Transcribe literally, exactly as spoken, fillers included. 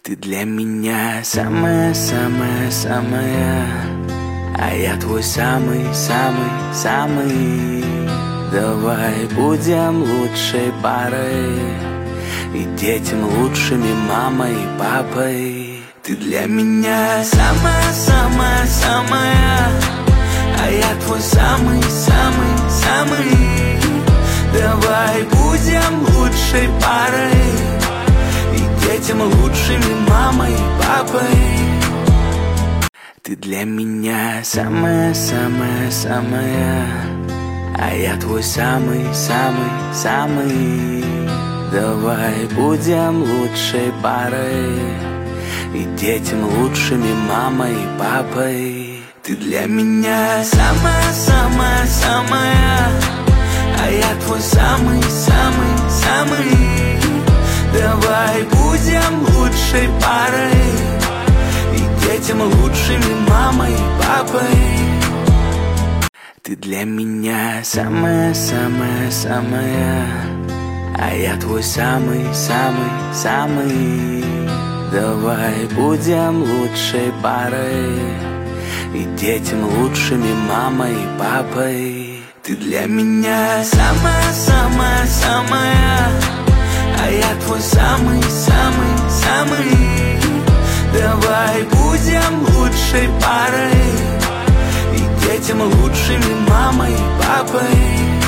Ты для меня самая-самая-самая, а я твой самый-самый-самый. Давай будем лучшей парой и детям лучшими мамой и папой. Ты для меня самая-самая-самая, а я твой самый-самый-самый. Давай будем лучшей парой и детям лучшими мамой и папой. Ты для меня самая-самая-самая, а я твой самый-самый-самый. Давай будем лучшей парой и детям лучшими мамой и папой. Ты для меня самая-самая-самая, а я твой самый-самый-самый. Давай будем лучшей парой и детям лучшими мамой и папой. Ты для меня самая-самая-самая, а я твой самый-самый-самый. Давай будем лучшей парой и детям лучшими мамой и папой. Ты для меня самая-самая-самая, а я твой самый-самый-самый. Давай будем лучшей парой и детям лучшими мамой и папой.